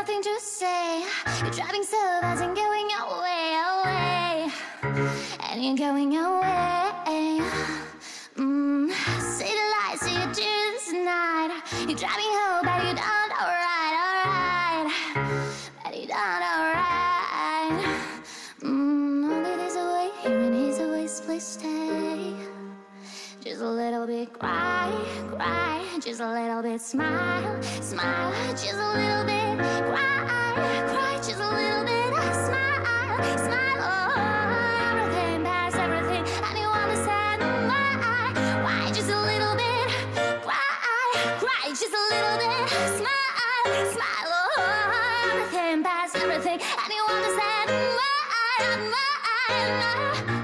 nothing to say. You're driving so fast and going away, away. And you're going away. Say the lies, say your tears tonight. You're driving home, but you done alright, alright. But you done alright. Only there's a way here and here's a way, please stay. Just a little bit cry, cry. Just a little bit smile, smile. Just a little bit cry, cry. Just a little bit smile, smile. Oh, everything past everything, and you understand why? Just a little bit cry, cry. Just a little bit smile, smile. Oh, everything past everything, and you understand why?